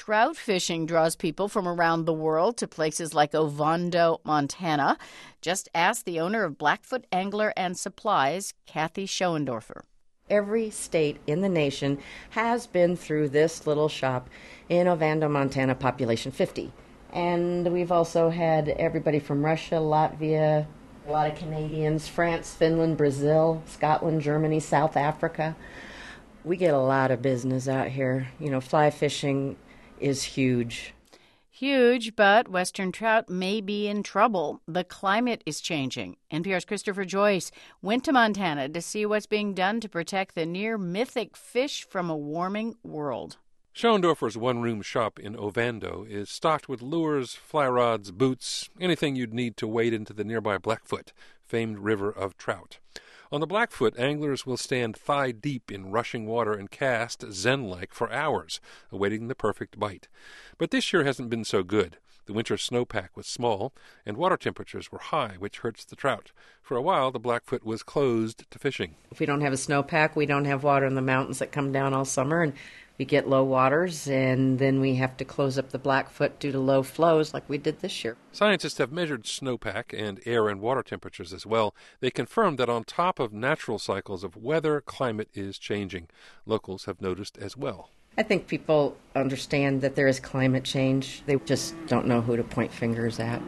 Trout fishing draws people from around the world to places like Ovando, Montana. Just ask the owner of Blackfoot Angler and Supplies, Kathy Schoendorfer. Every state in the nation has been through this little shop in Ovando, Montana, population 50. And we've also had everybody from Russia, Latvia, a lot of Canadians, France, Finland, Brazil, Scotland, Germany, South Africa. We get a lot of business out here. You know, fly fishing is huge. Huge, but Western trout may be in trouble. The climate is changing. NPR's Christopher Joyce went to Montana to see what's being done to protect the near-mythic fish from a warming world. Schoendorfer's one-room shop in Ovando is stocked with lures, fly rods, boots, anything you'd need to wade into the nearby Blackfoot, famed river of trout. On the Blackfoot, anglers will stand thigh-deep in rushing water and cast, zen-like, for hours, awaiting the perfect bite. But this year hasn't been so good. The winter snowpack was small, and water temperatures were high, which hurts the trout. For a while, the Blackfoot was closed to fishing. If we don't have a snowpack, we don't have water in the mountains that come down all summer, and we get low waters, and then we have to close up the Blackfoot due to low flows like we did this year. Scientists have measured snowpack and air and water temperatures as well. They confirmed that on top of natural cycles of weather, climate is changing. Locals have noticed as well. I think people understand that there is climate change. They just don't know who to point fingers at.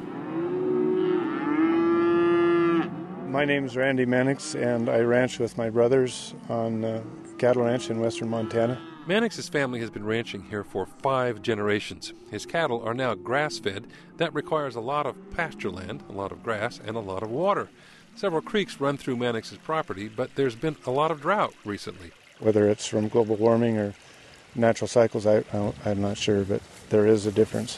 My name's Randy Mannix, and I ranch with my brothers on cattle ranch in western Montana. Mannix's family has been ranching here for 5 generations. His cattle are now grass-fed. That requires a lot of pasture land, a lot of grass, and a lot of water. Several creeks run through Mannix's property, but there's been a lot of drought recently. Whether it's from global warming or natural cycles, I'm not sure, but there is a difference.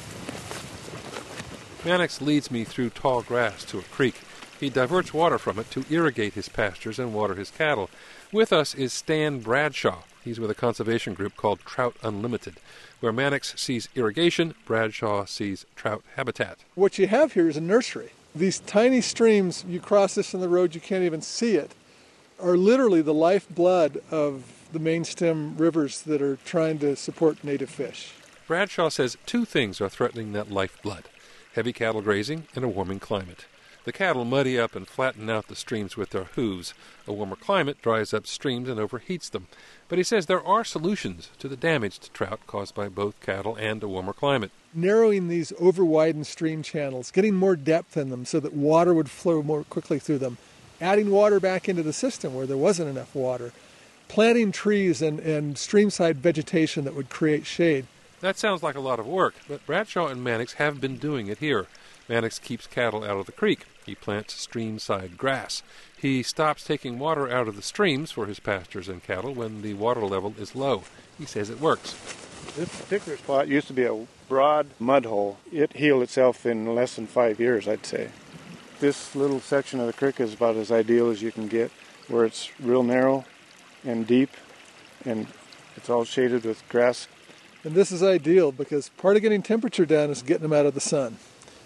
Mannix leads me through tall grass to a creek. He diverts water from it to irrigate his pastures and water his cattle. With us is Stan Bradshaw. He's with a conservation group called Trout Unlimited. Where Mannix sees irrigation, Bradshaw sees trout habitat. What you have here is a nursery. These tiny streams, you cross this on the road, you can't even see it, are literally the lifeblood of the main stem rivers that are trying to support native fish. Bradshaw says 2 things are threatening that lifeblood: heavy cattle grazing and a warming climate. The cattle muddy up and flatten out the streams with their hooves. A warmer climate dries up streams and overheats them. But he says there are solutions to the damage to trout caused by both cattle and a warmer climate. Narrowing these over-widened stream channels, getting more depth in them so that water would flow more quickly through them, adding water back into the system where there wasn't enough water, planting trees and streamside vegetation that would create shade. That sounds like a lot of work, but Bradshaw and Mannix have been doing it here. Mannix keeps cattle out of the creek. He plants stream-side grass. He stops taking water out of the streams for his pastures and cattle when the water level is low. He says it works. This particular spot used to be a broad mud hole. It healed itself in less than 5 years, I'd say. This little section of the creek is about as ideal as you can get, where it's real narrow and deep, and it's all shaded with grass. And this is ideal because part of getting temperature down is getting them out of the sun.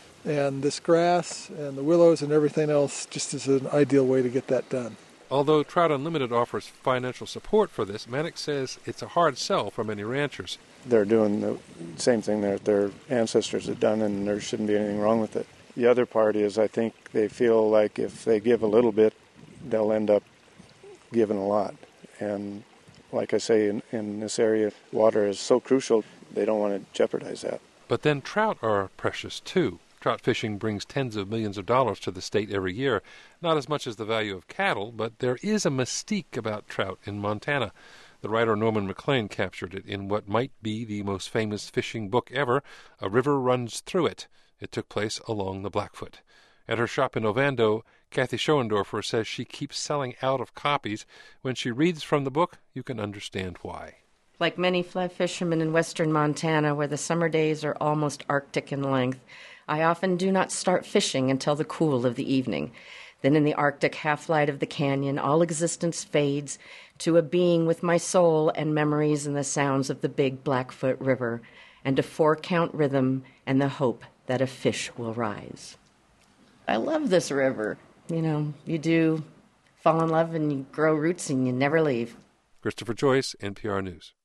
And this grass and the willows and everything else just is an ideal way to get that done. Although Trout Unlimited offers financial support for this, Mannix says it's a hard sell for many ranchers. They're doing the same thing that their ancestors had done, and there shouldn't be anything wrong with it. The other part is I think they feel like if they give a little bit, they'll end up giving a lot. And like I say, in this area, water is so crucial, they don't want to jeopardize that. But then trout are precious too. Trout fishing brings tens of millions of dollars to the state every year. Not as much as the value of cattle, but there is a mystique about trout in Montana. The writer Norman Maclean captured it in what might be the most famous fishing book ever, A River Runs Through It. It took place along the Blackfoot. At her shop in Ovando, Kathy Schoendorfer says she keeps selling out of copies. When she reads from the book, you can understand why. Like many fly fishermen in western Montana, where the summer days are almost Arctic in length, I often do not start fishing until the cool of the evening. Then in the Arctic half-light of the canyon, all existence fades to a being with my soul and memories and the sounds of the big Blackfoot River, and a 4-count rhythm and the hope that a fish will rise. I love this river. You know, you do fall in love and you grow roots and you never leave. Christopher Joyce, NPR News.